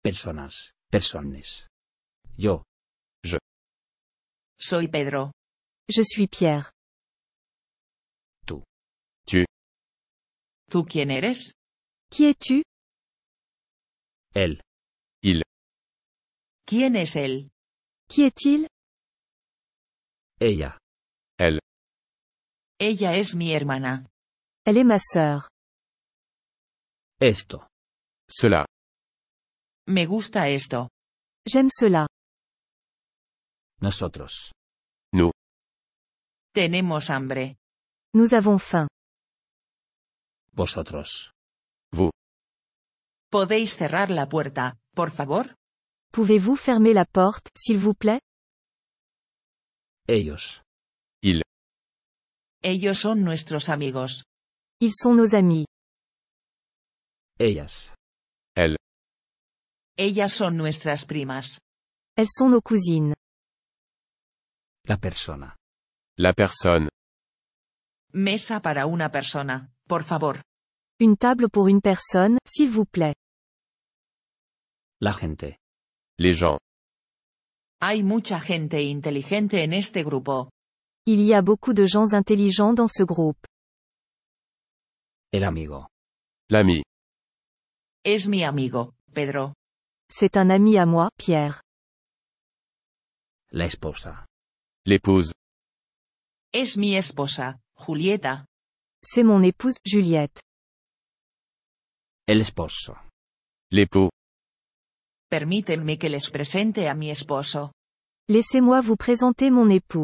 Personas, personnes. Yo. Soy Pedro. Je suis Pierre. Tú. ¿Tú quién eres? Qui es-tu? Él. ¿Quién es él? Qui est-il? Ella. Ella es mi hermana. Elle est ma sœur. Esto. Cela. Me gusta esto. J'aime cela. Nosotros. Tenemos hambre. Nous avons faim. Vosotros. ¿Podéis cerrar la puerta, por favor? Pouvez-vous fermer la porte, s'il vous plaît? Ellos. Ellos son nuestros amigos. Ils sont nos amis. Ellas. Ellas son nuestras primas. Elles sont nos cousines. La persona. La personne. Mesa para una persona, por favor. Une table pour une personne, s'il vous plaît. La gente. Les gens. Hay mucha gente inteligente en este grupo. Il y a beaucoup de gens intelligents dans ce groupe. El amigo. L'ami. Es mi amigo, Pedro. C'est un ami à moi, Pierre. La esposa. L'épouse. Es mi esposa, Julieta. C'est mon épouse, Juliette. El esposo. L'époux. Permítanme que les presente a mi esposo. Laissez-moi vous présenter mon époux.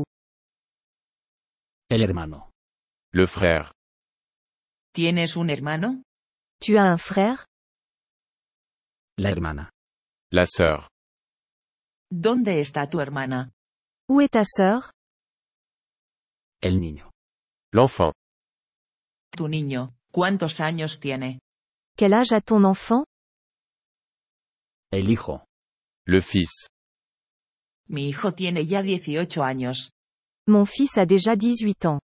El hermano. Le frère. ¿Tienes un hermano? Tu as un frère? La hermana. La sœur. ¿Dónde está tu hermana? Où est ta sœur? El niño. L'enfant. Tu niño, ¿cuántos años tiene? Quel âge a ton enfant? El hijo. Le fils. Mi hijo tiene ya 18 años. Mon fils a déjà 18 ans.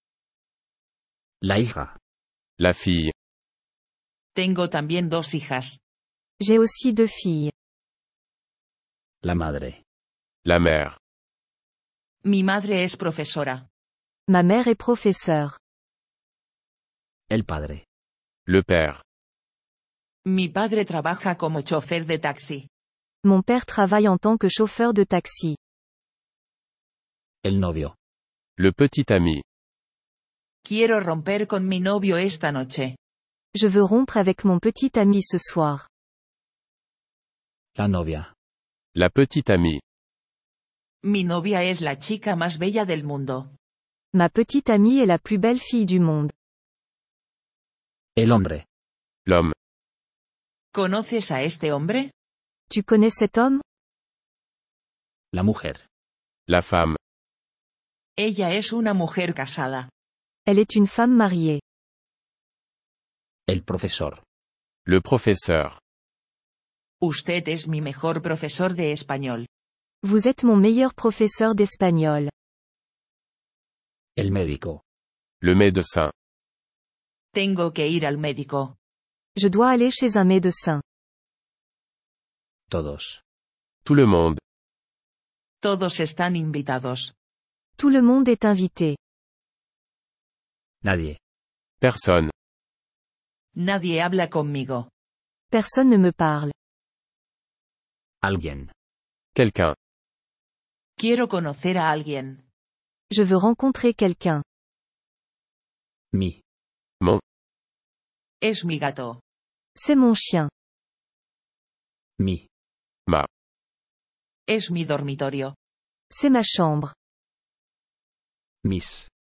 La hija. La fille. Tengo también 2 hijas. J'ai aussi 2 filles. La madre. La mère. Mi madre es profesora. Ma mère est professeure. El padre. Le père. Mi padre trabaja como chofer de taxi. Mon père travaille en tant que chauffeur de taxi. El novio. Le petit ami. Quiero romper con mi novio esta noche. Je veux rompre avec mon petit ami ce soir. La novia. La petite amie. Mi novia es la chica más bella del mundo. Ma petite amie est la plus belle fille du monde. El hombre. L'homme. ¿Conoces a este hombre? Tu connais cet homme? La mujer. La femme. Ella es una mujer casada. Elle est une femme mariée. El profesor. Le professeur. Usted es mi mejor profesor de español. Vous êtes mon meilleur professeur d'espagnol. El médico. Le médecin. Tengo que ir al médico. Je dois aller chez un médecin. Todos. Tout le monde. Todos están invitados. Tout le monde est invité. Nadie. Personne. Nadie habla conmigo. Personne ne me parle. Alguien. Quelqu'un. Quiero conocer a alguien. Je veux rencontrer quelqu'un. Mi. Mon. Es mi gato. C'est mon chien. Mi. Ma. Es mi dormitorio. C'est ma chambre. Mis.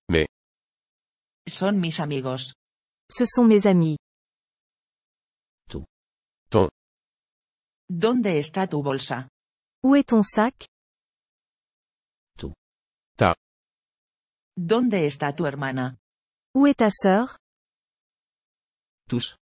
Son mis amigos. Ce sont mes amis. Tú. Ton. ¿Dónde está tu bolsa? Où est ton sac? Tú. Ta. ¿Dónde está tu hermana? Où est ta sœur? Tus.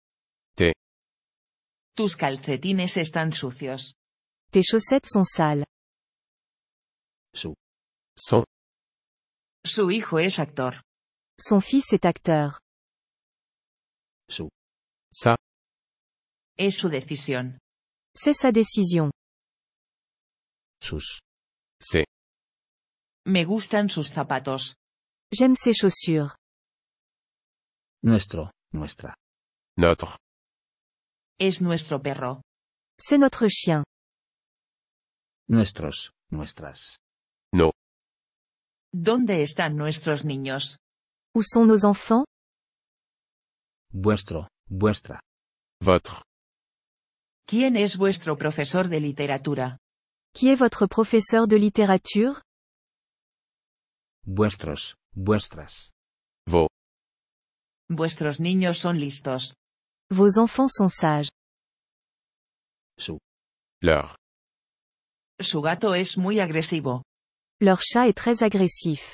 Tus calcetines están sucios. Tes chaussettes sont sales. Su. Son. Su hijo es actor. Son fils est acteur. Su. Sa. Es su decisión. C'est sa décision. Sus. Ses. Me gustan sus zapatos. J'aime ses chaussures. Nuestro, nuestra. Notre. Es nuestro perro. C'est notre chien. Nuestros, nuestras. Nos. ¿Dónde están nuestros niños? Où sont nos enfants? Vuestro, vuestra. Votre. ¿Quién es vuestro profesor de literatura? Qui est votre professeur de littérature? Vuestros, vuestras. Vos. Vuestros niños son listos. Vos enfants sont sages. Su. Leur. Su gato es muy agresivo. Leur chat est très agressif.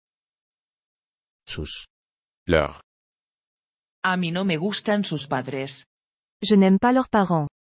Sus. Leur. A mí no me gustan sus padres. Je n'aime pas leurs parents.